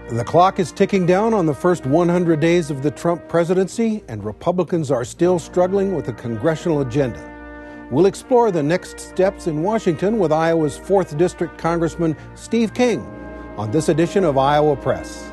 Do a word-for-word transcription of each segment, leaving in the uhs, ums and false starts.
The clock is ticking down on the first one hundred days of the Trump presidency, and Republicans are still struggling with a congressional agenda. We'll explore the next steps in Washington with Iowa's fourth District Congressman Steve King on this edition of Iowa Press.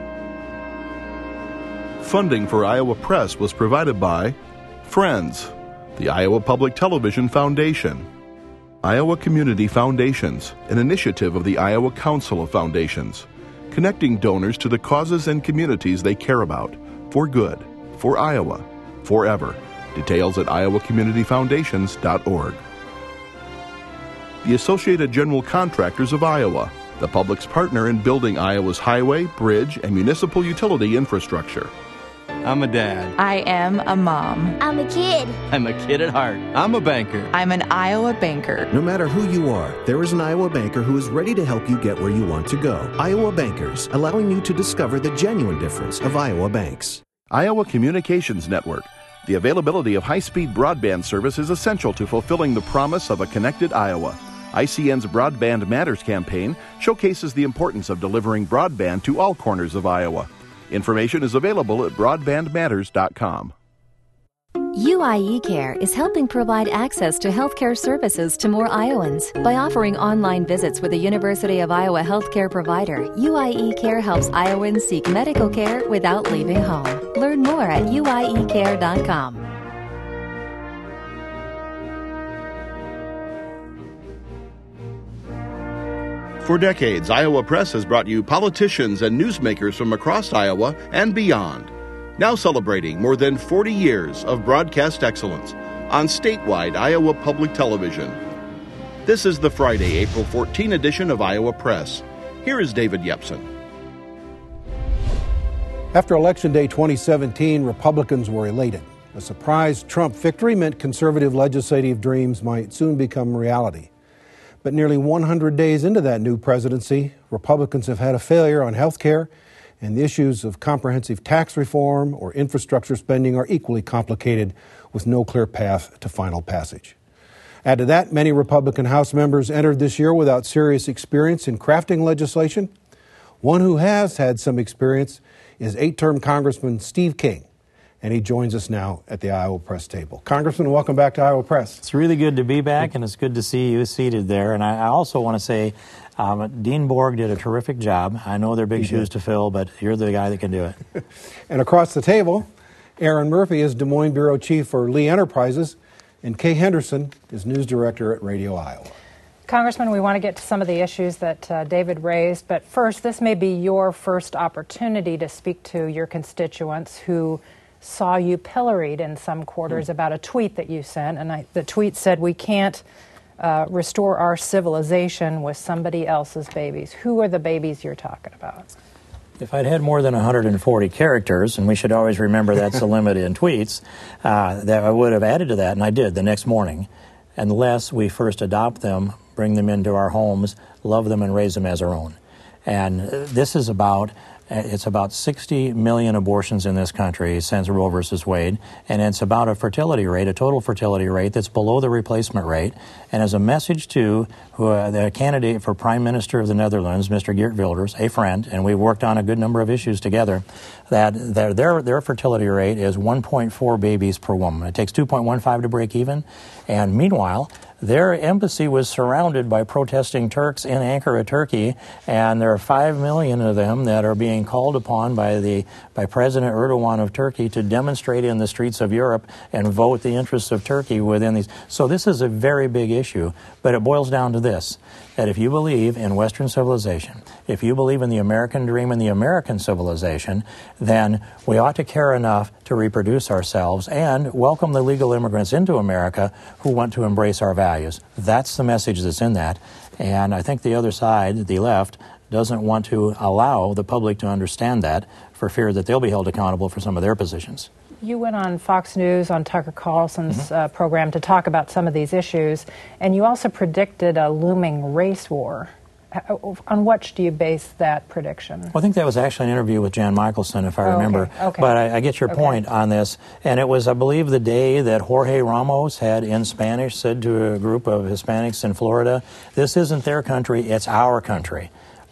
Funding for Iowa Press was provided by Friends, the Iowa Public Television Foundation, Iowa Community Foundations, an initiative of the Iowa Council of Foundations, connecting donors to the causes and communities they care about, for good, for Iowa, forever. Details at iowa community foundations dot org. The Associated General Contractors of Iowa, the public's partner in building Iowa's highway, bridge, and municipal utility infrastructure. I'm a dad. I am a mom. I'm a kid. I'm a kid at heart. I'm a banker. I'm an Iowa banker. No matter who you are, there is an Iowa banker who is ready to help you get where you want to go. Iowa Bankers, allowing you to discover the genuine difference of Iowa banks. Iowa Communications Network. The availability of high-speed broadband service is essential to fulfilling the promise of a connected Iowa. I C N's Broadband Matters campaign showcases the importance of delivering broadband to all corners of Iowa. Information is available at broadband matters dot com. U I E Care is helping provide access to healthcare services to more Iowans. By offering online visits with a University of Iowa healthcare provider, U I E Care helps Iowans seek medical care without leaving home. Learn more at U I E care dot com. For decades, Iowa Press has brought you politicians and newsmakers from across Iowa and beyond. Now celebrating more than forty years of broadcast excellence on statewide Iowa Public Television. This is the Friday, April fourteenth edition of Iowa Press. Here is David Yepsen. After Election Day twenty seventeen, Republicans were elated. A surprise Trump victory meant conservative legislative dreams might soon become reality. But nearly one hundred days into that new presidency, Republicans have had a failure on health care, and the issues of comprehensive tax reform or infrastructure spending are equally complicated with no clear path to final passage. Add to that, many Republican House members entered this year without serious experience in crafting legislation. One who has had some experience is eight-term Congressman Steve King, and he joins us now at the Iowa Press table. Congressman, welcome back to Iowa Press. It's really good to be back, and it's good to see you seated there. And I, I also want to say um, Dean Borg did a terrific job. I know they're big he shoes did. to fill, but you're the guy that can do it. And across the table, Aaron Murphy is Des Moines Bureau Chief for Lee Enterprises, and Kay Henderson is News Director at Radio Iowa. Congressman, we want to get to some of the issues that uh, David raised, but first, this may be your first opportunity to speak to your constituents who saw you pilloried in some quarters about a tweet that you sent, and I, the tweet said, "We can't uh, restore our civilization with somebody else's babies." Who are the babies you're talking about? If I'd had more than one hundred forty characters, and we should always remember that's the limit in tweets, uh, that I would have added to that, and I did the next morning, unless we first adopt them, bring them into our homes, love them, and raise them as our own. And this is about It's about sixty million abortions in this country since Roe versus Wade, and it's about a fertility rate, a total fertility rate that's below the replacement rate. And as a message to who, uh, the candidate for Prime Minister of the Netherlands, Mister Geert Wilders, a friend, and we worked on a good number of issues together, that their their, their fertility rate is one point four babies per woman. It takes two point one five to break even, and meanwhile, their embassy was surrounded by protesting Turks in Ankara, Turkey, and there are five million of them that are being called upon by the by President Erdogan of Turkey to demonstrate in the streets of Europe and vote the interests of Turkey within these. So this is a very big issue, but it boils down to this, that if you believe in Western civilization, if you believe in the American dream and the American civilization, then we ought to care enough to reproduce ourselves and welcome the legal immigrants into America who want to embrace our values. That's the message that's in that. And I think the other side, the left, doesn't want to allow the public to understand that for fear that they'll be held accountable for some of their positions. You went on Fox News on Tucker Carlson's mm-hmm. uh, program to talk about some of these issues, and you also predicted a looming race war. On what do you base that prediction? Well, I think that was actually an interview with Jan Michelson, if I oh, remember. Okay. Okay. But I, I get your okay. point on this. And it was, I believe, the day that Jorge Ramos had in Spanish said to a group of Hispanics in Florida, "This isn't their country, it's our country."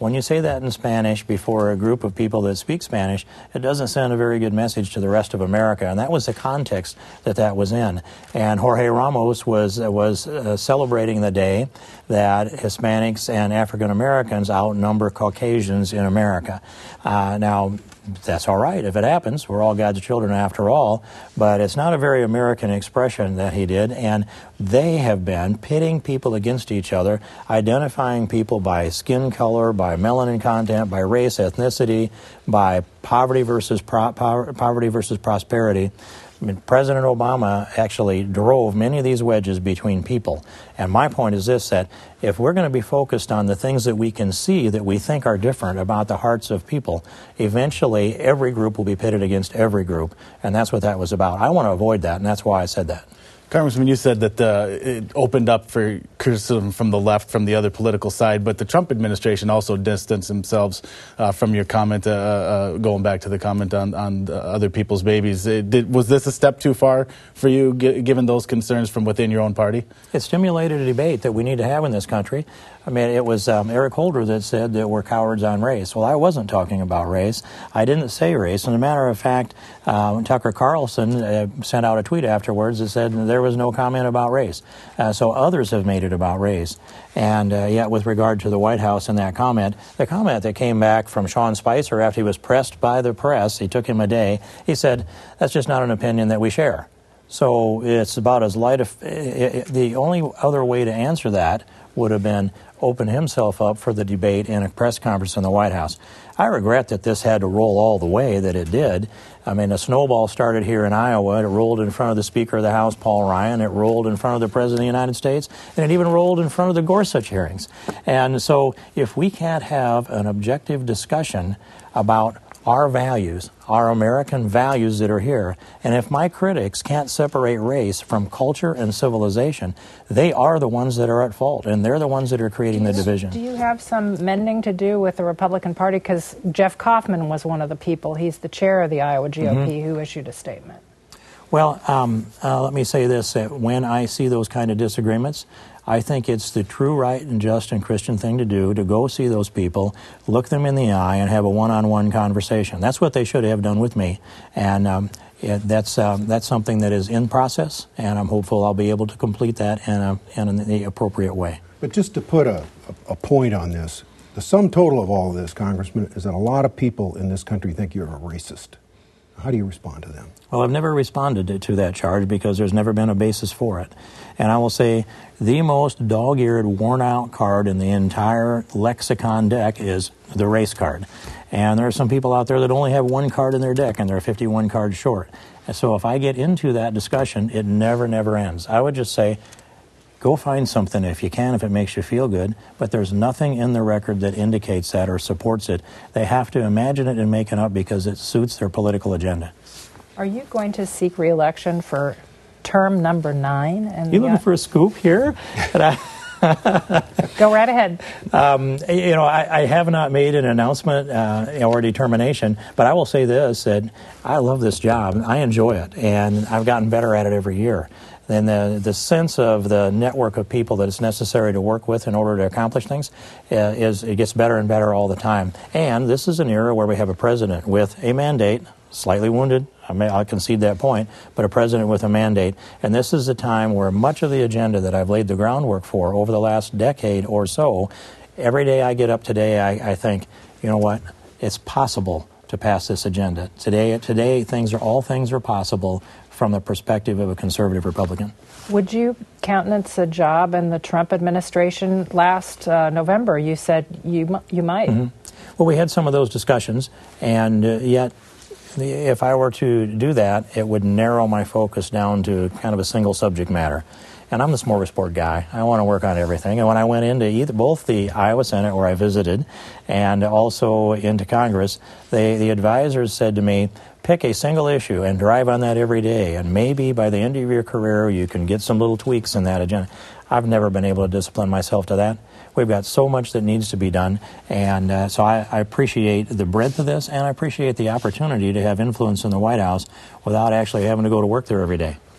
when you say that in Spanish before a group of people that speak Spanish, it doesn't send a very good message to the rest of America. And that was the context that that was in. And Jorge Ramos was was uh, celebrating the day that Hispanics and African Americans outnumber Caucasians in America. Uh, now, that's all right if it happens. We're all God's children after all. But it's not a very American expression that he did. And they have been pitting people against each other, identifying people by skin color, by melanin content, by race, ethnicity, by poverty versus pro- poverty versus prosperity. I mean, President Obama actually drove many of these wedges between people. And my point is this, that if we're going to be focused on the things that we can see that we think are different about the hearts of people, eventually every group will be pitted against every group. And that's what that was about. I want to avoid that, and that's why I said that. Congressman, you said that uh, it opened up for criticism from the left, from the other political side, but the Trump administration also distanced themselves uh, from your comment, uh, uh, going back to the comment on, on uh, other people's babies. It did, was this a step too far for you, g- given those concerns from within your own party? It stimulated a debate that we need to have in this country. I mean, it was um, Eric Holder that said that we're cowards on race. Well, I wasn't talking about race. I didn't say race. As a matter of fact, uh, Tucker Carlson uh, sent out a tweet afterwards that said there was no comment about race. Uh, so others have made it about race. And uh, yet, with regard to the White House and that comment, the comment that came back from Sean Spicer after he was pressed by the press, he took him a day, he said, that's just not an opinion that we share. So it's about as light of... It, it, the only other way to answer that would have been open himself up for the debate in a press conference in the White House. I regret that this had to roll all the way that it did. I mean, a snowball started here in Iowa. It rolled in front of the Speaker of the House, Paul Ryan. It rolled in front of the President of the United States. And it even rolled in front of the Gorsuch hearings. And so if we can't have an objective discussion about our values, our American values that are here, and if my critics can't separate race from culture and civilization, they are the ones that are at fault, and they're the ones that are creating the division. Do you have some mending to do with the Republican Party? Because Jeff Kaufman was one of the people, he's the chair of the Iowa G O P, mm-hmm. who issued a statement. Well, um, uh, let me say this, that when I see those kind of disagreements, I think it's the true, right, and just and Christian thing to do, to go see those people, look them in the eye, and have a one-on-one conversation. That's what they should have done with me. And um, it, that's um, that's something that is in process, and I'm hopeful I'll be able to complete that in, a, in the appropriate way. But just to put a, a point on this, the sum total of all of this, Congressman, is that a lot of people in this country think you're a racist. How do you respond to them? Well, I've never responded to, to that charge because there's never been a basis for it. And I will say the most dog-eared, worn-out card in the entire lexicon deck is the race card. And there are some people out there that only have one card in their deck, and they're fifty-one cards short. And so if I get into that discussion, it never, never ends. I would just say, go find something if you can, if it makes you feel good, but there's nothing in the record that indicates that or supports it. They have to imagine it and make it up because it suits their political agenda. Are you going to seek re-election for term number nine? And you looking uh, for a scoop here? Go right ahead. Um, you know, I, I have not made an announcement uh, or determination, but I will say this, that I love this job. I enjoy it, and I've gotten better at it every year. And the, the sense of the network of people that it's necessary to work with in order to accomplish things uh, is it gets better and better all the time. And this is an era where we have a president with a mandate, slightly wounded, I may, I'll concede that point, but a president with a mandate. And this is a time where much of the agenda that I've laid the groundwork for over the last decade or so, every day I get up today, I, I think, you know what, it's possible to pass this agenda. Today, today things are all things are possible from the perspective of a conservative Republican. Would you countenance a job in the Trump administration? Last uh, November, you said you you might. Mm-hmm. Well, we had some of those discussions, and uh, yet if I were to do that, it would narrow my focus down to kind of a single subject matter. And I'm the smorgasbord guy. I want to work on everything. And when I went into either, both the Iowa Senate, where I visited, and also into Congress, they, the advisors said to me, pick a single issue and drive on that every day. And maybe by the end of your career, you can get some little tweaks in that agenda. I've never been able to discipline myself to that. We've got so much that needs to be done. And uh, so I, I appreciate the breadth of this, and I appreciate the opportunity to have influence in the White House without actually having to go to work there every day.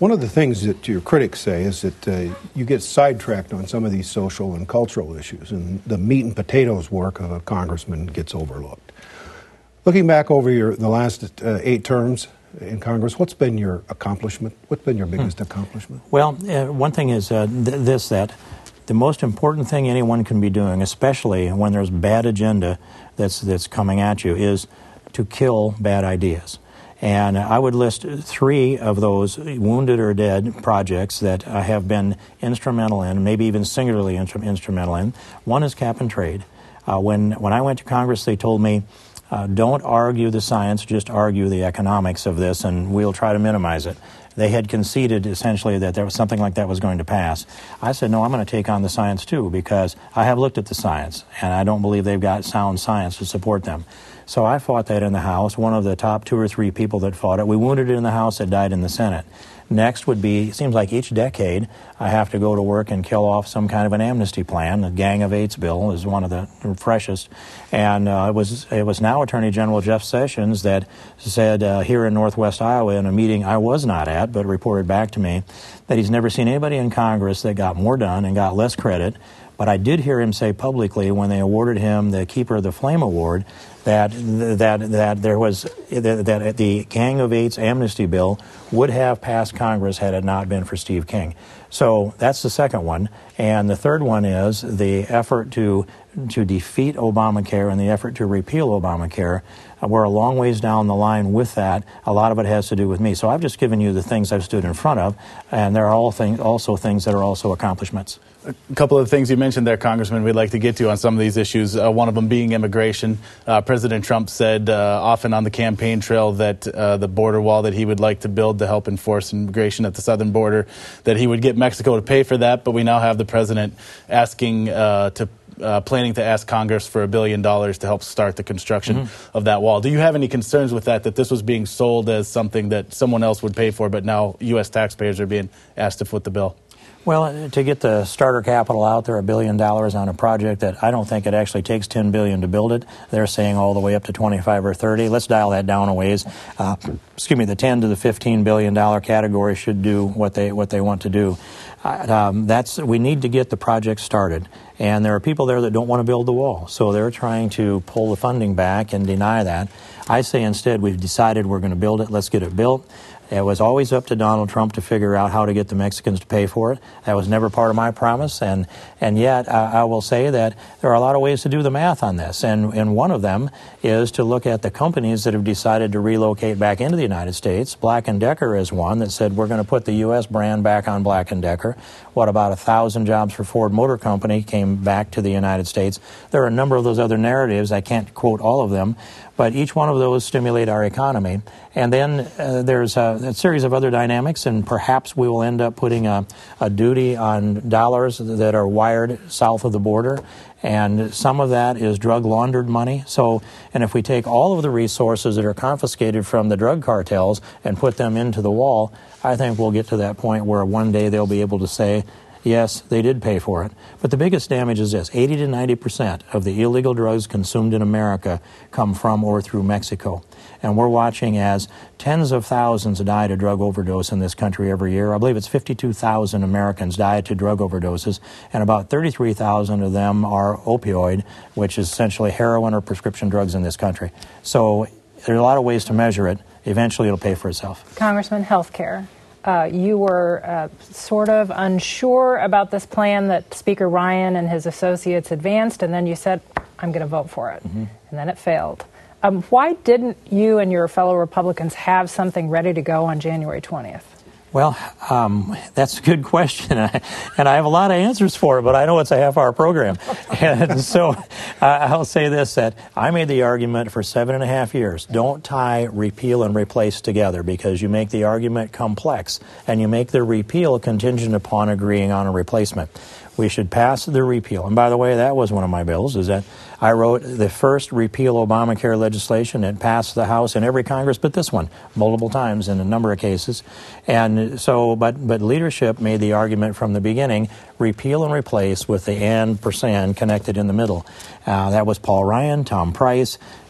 One of the things that your critics say is that uh, you get sidetracked on some of these social and cultural issues, and the meat and potatoes work of a congressman gets overlooked. Looking back over your the last uh, eight terms in Congress, what's been your accomplishment? What's been your biggest hmm. accomplishment? Well, uh, one thing is uh, th- this, that the most important thing anyone can be doing, especially when there's bad agenda that's that's coming at you, is to kill bad ideas. And I would list three of those wounded or dead projects that I have been instrumental in, maybe even singularly instru- instrumental in. One is cap and trade. Uh, when, when I went to Congress, they told me, uh, don't argue the science, just argue the economics of this, and we'll try to minimize it. They had conceded essentially that there was something like that was going to pass. I said, no, I'm going to take on the science too, because I have looked at the science, and I don't believe they've got sound science to support them. So I fought that in the House, one of the top two or three people that fought it. We wounded it in the House, it died in the Senate. Next would be, it seems like each decade I have to go to work and kill off some kind of an amnesty plan. The Gang of Eights bill is one of the freshest. And uh, it was it was now Attorney General Jeff Sessions that said uh, here in Northwest Iowa in a meeting I was not at, but reported back to me, that he's never seen anybody in Congress that got more done and got less credit. But I did hear him say publicly when they awarded him the Keeper of the Flame Award that that that there was that, that the Gang of Eights amnesty bill would have passed Congress had it not been for Steve King. So that's the second one. And the third one is the effort to to defeat Obamacare and the effort to repeal Obamacare. We're a long ways down the line with that. A lot of it has to do with me. So I've just given you the things I've stood in front of, and there are all things, also things that are also accomplishments. A couple of things you mentioned there, Congressman, we'd like to get to on some of these issues. Uh, one of them being immigration. Uh, President Trump said uh, often on the campaign trail that uh, the border wall that he would like to build to help enforce immigration at the southern border, that he would get Mexico to pay for that. But we now have the president asking uh, to Uh, planning to ask Congress for a billion dollars to help start the construction mm-hmm. of that wall. Do you have any concerns with that, that this was being sold as something that someone else would pay for, but now U S taxpayers are being asked to foot the bill? Well, to get the starter capital out there, a billion dollars on a project that I don't think it actually takes ten billion dollars to build it. They're saying all the way up to twenty-five or thirty. Let's dial that down a ways. Uh, excuse me, the ten to the fifteen billion dollars category should do what they what they want to do. Uh, um, that's we need to get the project started. And there are people there that don't want to build the wall. So they're trying to pull the funding back and deny that. I say instead, we've decided we're going to build it. Let's get it built. It was always up to Donald Trump to figure out how to get the Mexicans to pay for it. That was never part of my promise. And and yet, uh, I will say that there are a lot of ways to do the math on this. And, and one of them is to look at the companies that have decided to relocate back into the United States. Black and Decker is one that said we're going to put the U S brand back on Black and Decker. What, about a thousand jobs for Ford Motor Company came back to the United States. There are a number of those other narratives. I can't quote all of them, but each one of those stimulate our economy. And then uh, there's a, a series of other dynamics, and perhaps we will end up putting a, a duty on dollars that are wired south of the border. And some of that is drug laundered money. So, and if we take all of the resources that are confiscated from the drug cartels and put them into the wall, I think we'll get to that point where one day they'll be able to say, yes, they did pay for it. But the biggest damage is this. eighty to ninety percent of the illegal drugs consumed in America come from or through Mexico. And we're watching as tens of thousands die to drug overdose in this country every year. I believe it's fifty-two thousand Americans die to drug overdoses, and about thirty-three thousand of them are opioid, which is essentially heroin or prescription drugs in this country. So there are a lot of ways to measure it. Eventually it'll pay for itself. Congressman, health care. Uh, you were uh, sort of unsure about this plan that Speaker Ryan and his associates advanced, and then you said, I'm going to vote for it. Mm-hmm. And then it failed. Um, why didn't you and your fellow Republicans have something ready to go on January twentieth? Well, um, that's a good question, and I, and I have a lot of answers for it, but I know it's a half-hour program. And so uh, I'll say this, that I made the argument for seven and a half years. Don't tie repeal and replace together, because you make the argument complex, and you make the repeal contingent upon agreeing on a replacement. We should pass the repeal. And by the way, that was one of my bills, is that I wrote the first repeal Obamacare legislation. It passed the House in every Congress but this one, multiple times in a number of cases. And so, but but leadership made the argument from the beginning, repeal and replace with the and percent connected in the middle. Uh, that was Paul Ryan, Tom Price,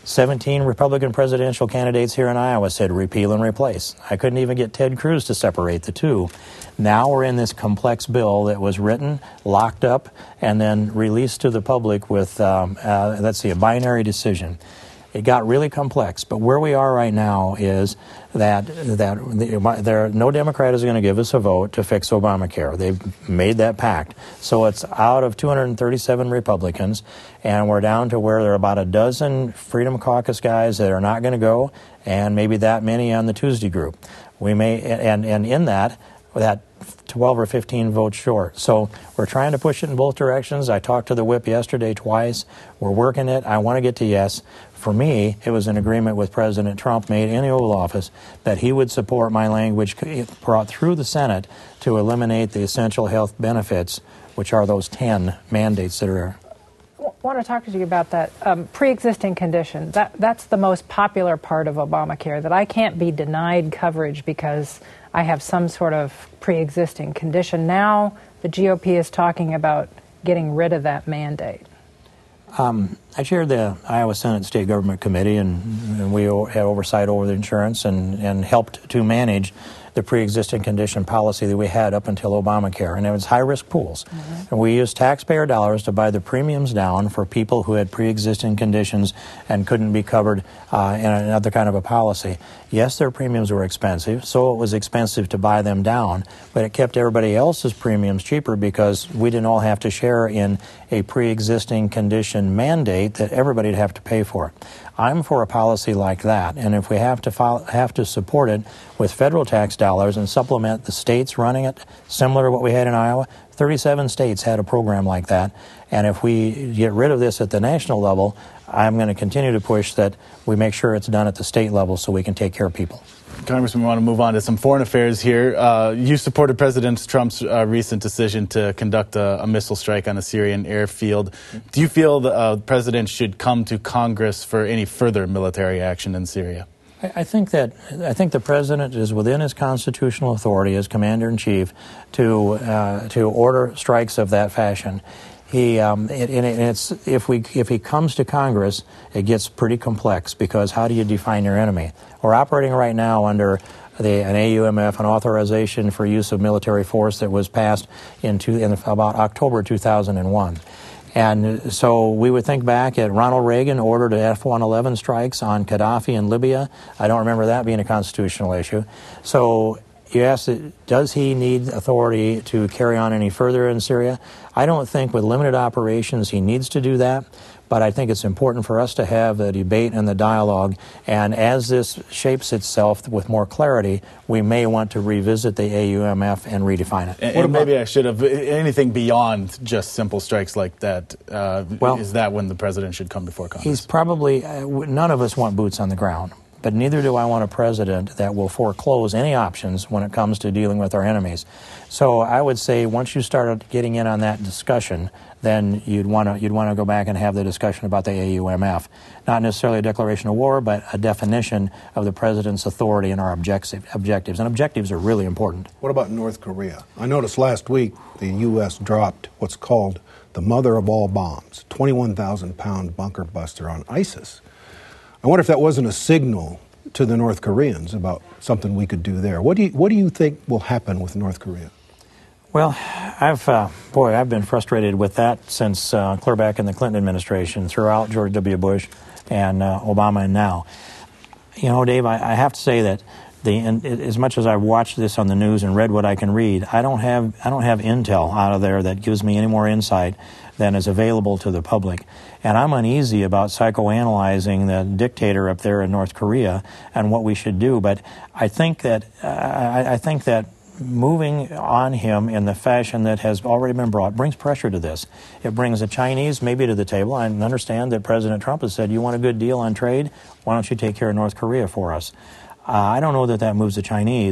seventeen Republican presidential candidates here in Iowa said repeal and replace. I couldn't even get Ted Cruz to separate the two. Now we're in this complex bill that was written, locked up, and then released to the public with, um, uh, let's see, a binary decision. It got really complex, but where we are right now is that that the, there no Democrat is going to give us a vote to fix Obamacare. They've made that pact. So it's out of two hundred thirty-seven Republicans, and we're down to where there are about a dozen Freedom Caucus guys that are not going to go, and maybe that many on the Tuesday group. We may, and and in that, that twelve or fifteen votes short. So we're trying to push it in both directions. I talked to the whip yesterday twice. We're working it. I want to get to yes. For me, it was an agreement with President Trump made in the Oval Office that he would support my language brought through the Senate to eliminate the essential health benefits, which are those ten mandates that are. I want to talk to you about that um, pre-existing condition. That that's the most popular part of Obamacare, that I can't be denied coverage because I have some sort of pre-existing condition. Now the G O P is talking about getting rid of that mandate. Um, I chaired the Iowa Senate State Government Committee, and, and we had oversight over the insurance and, and helped to manage the pre-existing condition policy that we had up until Obamacare, and it was high-risk pools. Mm-hmm. And we used taxpayer dollars to buy the premiums down for people who had pre-existing conditions and couldn't be covered uh, in another kind of a policy. Yes, their premiums were expensive, so it was expensive to buy them down, but it kept everybody else's premiums cheaper because we didn't all have to share in a pre-existing condition mandate that everybody'd have to pay for. I'm for a policy like that, and if we have to file, have to support it with federal tax dollars and supplement the states running it, similar to what we had in Iowa, thirty-seven states had a program like that, and if we get rid of this at the national level, I'm going to continue to push that we make sure it's done at the state level so we can take care of people. Congressman, we want to move on to some foreign affairs here. Uh, you supported President Trump's uh, recent decision to conduct a, a missile strike on a Syrian airfield. Do you feel the uh, president should come to Congress for any further military action in Syria? I, I think that I think the president is within his constitutional authority as commander-in-chief to uh, to order strikes of that fashion. He, um, it, and it's if we if he comes to Congress, it gets pretty complex because how do you define your enemy? We're operating right now under the, an A U M F, an authorization for use of military force that was passed in, two, in about October two thousand one. And so we would think back at Ronald Reagan ordered F one eleven strikes on Gaddafi in Libya. I don't remember that being a constitutional issue. So you asked, does he need authority to carry on any further in Syria? I don't think with limited operations he needs to do that, but I think it's important for us to have the debate and the dialogue, and as this shapes itself with more clarity, we may want to revisit the A U M F and redefine it. And, and maybe I should have, anything beyond just simple strikes like that, uh, well, is that when the president should come before Congress? He's probably, uh, none of us want boots on the ground. But neither do I want a president that will foreclose any options when it comes to dealing with our enemies. So I would say once you start getting in on that discussion, then you'd want to you'd want to go back and have the discussion about the A U M F. Not necessarily a declaration of war, but a definition of the president's authority and our objective, objectives. And objectives are really important. What about North Korea? I noticed last week the U S dropped what's called the mother of all bombs, twenty-one thousand pound bunker buster on ISIS. I wonder if that wasn't a signal to the North Koreans about something we could do there. What do you, what do you think will happen with North Korea? Well, I've, uh, boy, I've been frustrated with that since uh, clear back in the Clinton administration, throughout George W. Bush and uh, Obama and now. You know, Dave, I, I have to say that the, and as much as I've watched this on the news and read what I can read, I don't have I don't have intel out of there that gives me any more insight than is available to the public. And I'm uneasy about psychoanalyzing the dictator up there in North Korea and what we should do. But I think that uh, I, I think that moving on him in the fashion that has already been brought brings pressure to this. It brings the Chinese maybe to the table. I understand that President Trump has said, you want a good deal on trade? Why don't you take care of North Korea for us? Uh, I don't know that that moves the Chinese,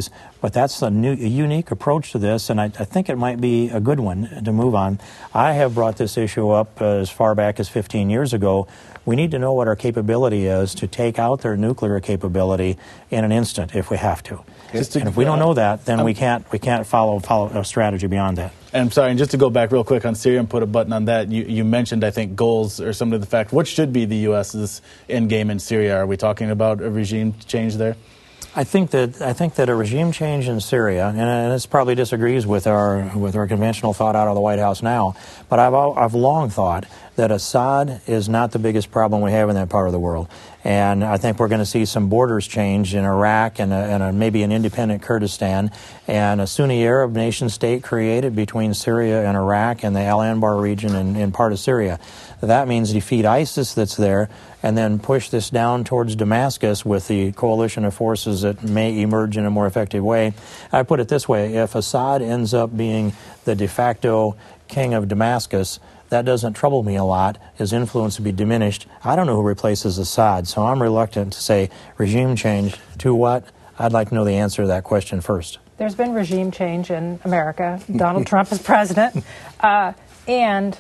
But that's a, new, a unique approach to this, and I, I think it might be a good one to move on. I have brought this issue up uh, as far back as fifteen years ago. We need to know what our capability is to take out their nuclear capability in an instant if we have to. Just to and if we don't know that, then um, we can't we can't follow follow a strategy beyond that. And I'm sorry, and just to go back real quick on Syria and put a button on that, you, you mentioned, I think, goals or some of the fact. What should be the U S's end game in Syria? Are we talking about a regime change there? I think that I think that a regime change in Syria, and, and this probably disagrees with our with our conventional thought out of the White House now, but I've I've long thought that Assad is not the biggest problem we have in that part of the world, and I think we're going to see some borders change in Iraq and, a, and a, maybe an independent Kurdistan, and a Sunni Arab nation state created between Syria and Iraq and the Al Anbar region and, and part of Syria. That means defeat ISIS that's there, and then push this down towards Damascus with the coalition of forces that may emerge in a more effective way. I put it this way, if Assad ends up being the de facto king of Damascus, that doesn't trouble me a lot. His influence would be diminished. I don't know who replaces Assad, so I'm reluctant to say regime change to what? I'd like to know the answer to that question first. There's been regime change in America. Donald Trump is president, uh, and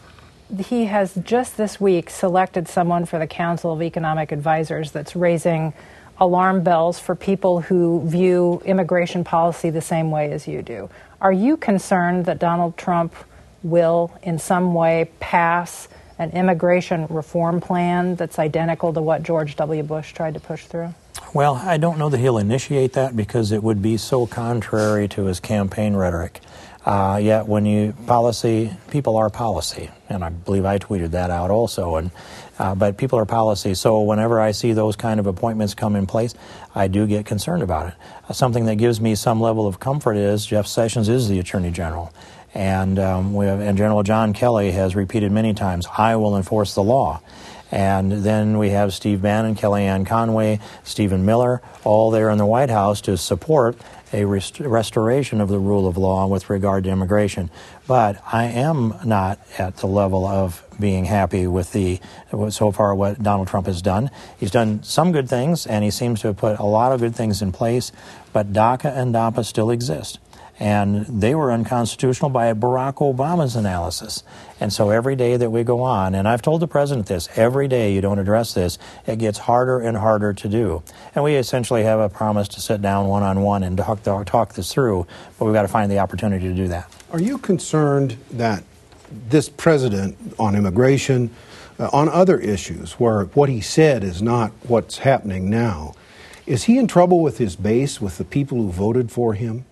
he has just this week selected someone for the Council of Economic Advisors that's raising alarm bells for people who view immigration policy the same way as you do. Are you concerned that Donald Trump will in some way pass an immigration reform plan that's identical to what George W. Bush tried to push through? Well, I don't know that he'll initiate that because it would be so contrary to his campaign rhetoric. Uh, yet when you policy, people are policy, and I believe I tweeted that out also. And uh, but people are policy, so whenever I see those kind of appointments come in place, I do get concerned about it. Uh, something that gives me some level of comfort is Jeff Sessions is the Attorney General, and um, we have, and General John Kelly has repeated many times, "I will enforce the law." And then we have Steve Bannon, Kellyanne Conway, Stephen Miller, all there in the White House to support a rest- restoration of the rule of law with regard to immigration. But I am not at the level of being happy with the so far what Donald Trump has done. He's done some good things, and he seems to have put a lot of good things in place, but DACA and DAPA still exist. And they were unconstitutional by Barack Obama's analysis. And so every day that we go on, and I've told the president this, every day you don't address this, it gets harder and harder to do. And we essentially have a promise to sit down one-on-one and talk, talk this through, but we've got to find the opportunity to do that. Are you concerned that this president on immigration, uh, on other issues, where what he said is not what's happening now, is he in trouble with his base, with the people who voted for him?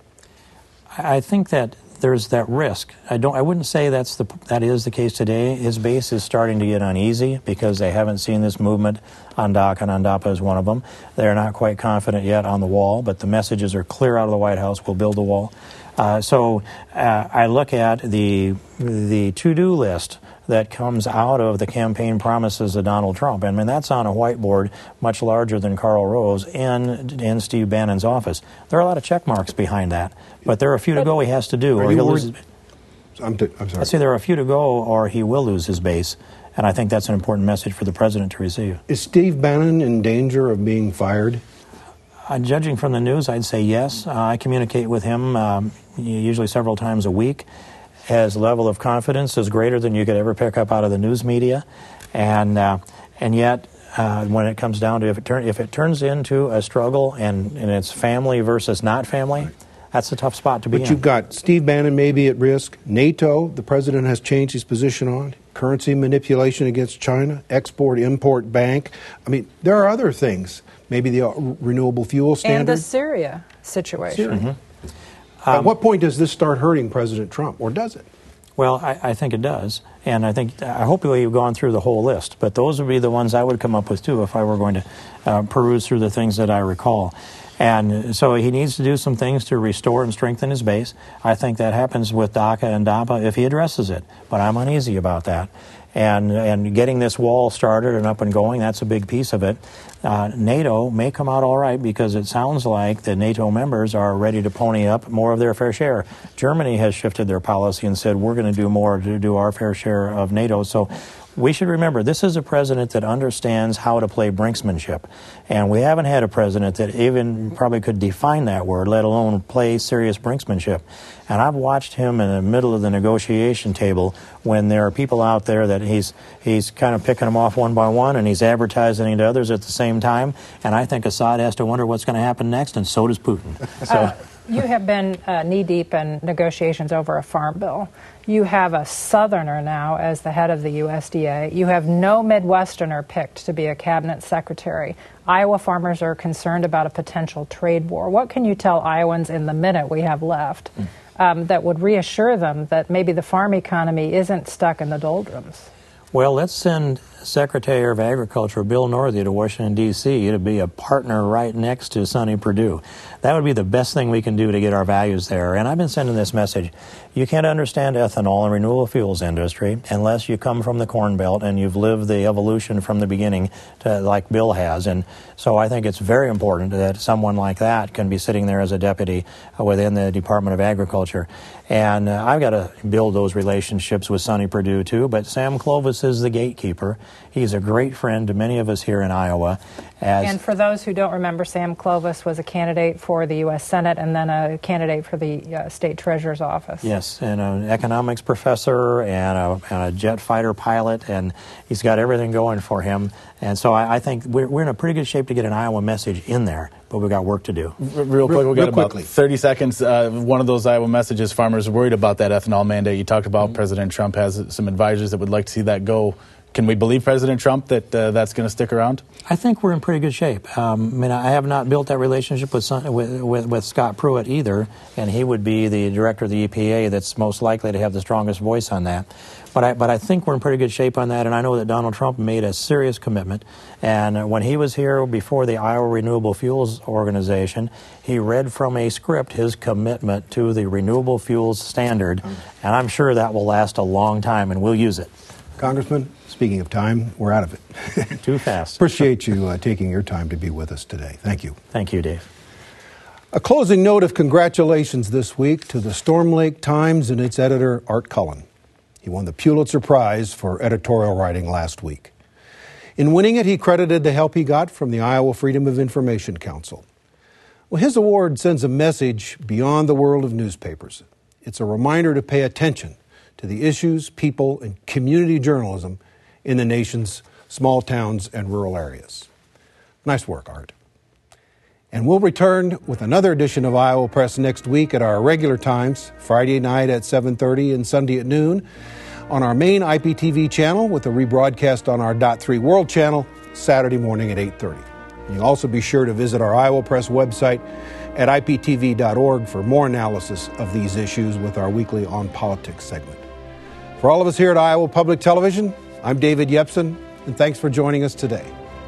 I think that there's that risk. I don't. I wouldn't say that's the that is the case today. His base is starting to get uneasy because they haven't seen this movement on DACA, and on DAPA is one of them. They're not quite confident yet on the wall, but the messages are clear out of the White House. We'll build the wall. Uh, so uh, I look at the the to-do list that comes out of the campaign promises of Donald Trump. I mean, that's on a whiteboard much larger than Karl Rove in, in Steve Bannon's office. There are a lot of check marks behind that, but there are a few to go he has to do, or he'll lose his base. I'm, t- I'm sorry. I say there are a few to go, or he will lose his base, and I think that's an important message for the president to receive. Is Steve Bannon in danger of being fired? Uh, judging from the news, I'd say yes. Uh, I communicate with him um, usually several times a week. His level of confidence is greater than you could ever pick up out of the news media, and uh, and yet uh, when it comes down to if it turn if it turns into a struggle and, and it's family versus not family, right, that's a tough spot to be in. But you've got Steve Bannon maybe at risk. NATO, the president has changed his position on currency manipulation against China, export-import bank. I mean, there are other things. Maybe the renewable fuel standard and the Syria situation. Syria. Mm-hmm. At Um, what point does this start hurting President Trump, or does it? Well, I, I think it does, and I think I hope you've gone through the whole list. But those would be the ones I would come up with too if I were going to uh, peruse through the things that I recall. And so he needs to do some things to restore and strengthen his base. I think that happens with DACA and DAPA if he addresses it, but I'm uneasy about that. And and getting this wall started and up and going, that's a big piece of it. Uh, NATO may come out all right because it sounds like the NATO members are ready to pony up more of their fair share. Germany has shifted their policy and said we're going to do more to do our fair share of NATO. So we should remember this is a president that understands how to play brinksmanship. And we haven't had a president that even probably could define that word, let alone play serious brinksmanship. And I've watched him in the middle of the negotiation table when there are people out there that he's he's kind of picking them off one by one, and he's advertising to others at the same time. And I think Assad has to wonder what's going to happen next, and so does Putin. So. Uh, you have been uh, knee-deep in negotiations over a farm bill. You have a Southerner now as the head of the U S D A. You have no Midwesterner picked to be a cabinet secretary. Iowa farmers are concerned about a potential trade war. What can you tell Iowans in the minute we have left um, that would reassure them that maybe the farm economy isn't stuck in the doldrums? Well, let's send Secretary of Agriculture Bill Northey to Washington, D C to be a partner right next to Sonny Perdue. That would be the best thing we can do to get our values there. And I've been sending this message. You can't understand ethanol and renewable fuels industry unless you come from the Corn Belt and you've lived the evolution from the beginning to, like Bill has. And so I think it's very important that someone like that can be sitting there as a deputy within the Department of Agriculture. And uh, I've got to build those relationships with Sonny Perdue, too. But Sam Clovis is the gatekeeper. He's a great friend to many of us here in Iowa. As and for those who don't remember, Sam Clovis was a candidate for the U S Senate and then a candidate for the uh, state treasurer's office. Yes, and an economics professor and a, and a jet fighter pilot, and he's got everything going for him. And so I, I think we're, we're in a pretty good shape to get an Iowa message in there, but we've got work to do. Real quick, we've got Real about quickly. thirty seconds. Uh, one of those Iowa messages, farmers are worried about that ethanol mandate. You talked about mm-hmm. President Trump has some advisors that would like to see that go. Can we believe President Trump that uh, that's going to stick around? I think we're in pretty good shape. Um, I mean, I have not built that relationship with, Son, with, with with Scott Pruitt either, and he would be the director of the E P A that's most likely to have the strongest voice on that. But I, but I think we're in pretty good shape on that, and I know that Donald Trump made a serious commitment. And when he was here before the Iowa Renewable Fuels Organization, he read from a script his commitment to the renewable fuels standard, and I'm sure that will last a long time, and we'll use it. Congressman, speaking of time, we're out of it. Too fast. Appreciate you uh, taking your time to be with us today. Thank you. Thank you, Dave. A closing note of congratulations this week to the Storm Lake Times and its editor, Art Cullen. He won the Pulitzer Prize for editorial writing last week. In winning it, he credited the help he got from the Iowa Freedom of Information Council. Well, his award sends a message beyond the world of newspapers. It's a reminder to pay attention to the issues, people, and community journalism in the nation's small towns and rural areas. Nice work, Art. And we'll return with another edition of Iowa Press next week at our regular times, Friday night at seven thirty and Sunday at noon, on our main I P T V channel with a rebroadcast on our Dot three World channel Saturday morning at eight thirty. And you'll also be sure to visit our Iowa Press website at I P T V dot org for more analysis of these issues with our weekly On Politics segment. For all of us here at Iowa Public Television, I'm David Yepsen, and thanks for joining us today.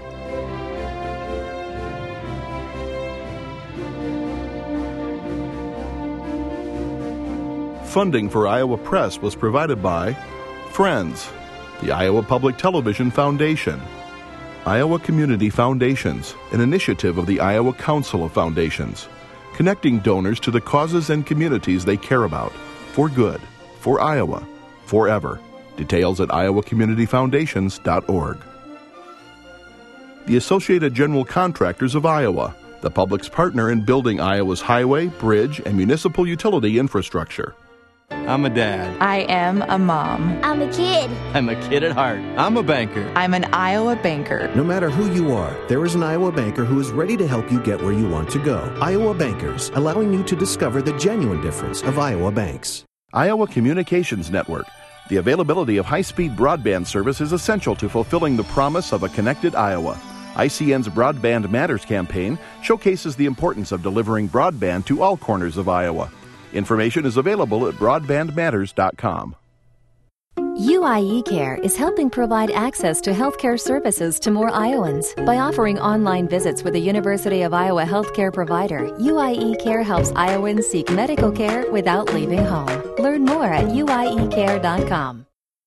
Funding for Iowa Press was provided by Friends, the Iowa Public Television Foundation, Iowa Community Foundations, an initiative of the Iowa Council of Foundations, connecting donors to the causes and communities they care about, for good, for Iowa, forever. Details at iowa community foundations dot org. The Associated General Contractors of Iowa, the public's partner in building Iowa's highway, bridge, and municipal utility infrastructure. I'm a dad. I am a mom. I'm a kid. I'm a kid at heart. I'm a banker. I'm an Iowa banker. No matter who you are, there is an Iowa banker who is ready to help you get where you want to go. Iowa Bankers, allowing you to discover the genuine difference of Iowa banks. Iowa Communications Network. The availability of high-speed broadband service is essential to fulfilling the promise of a connected Iowa. I C N's Broadband Matters campaign showcases the importance of delivering broadband to all corners of Iowa. Information is available at broadband matters dot com. U I E Care is helping provide access to healthcare services to more Iowans. By offering online visits with a University of Iowa healthcare provider, U I E Care helps Iowans seek medical care without leaving home. Learn more at U I E care dot com.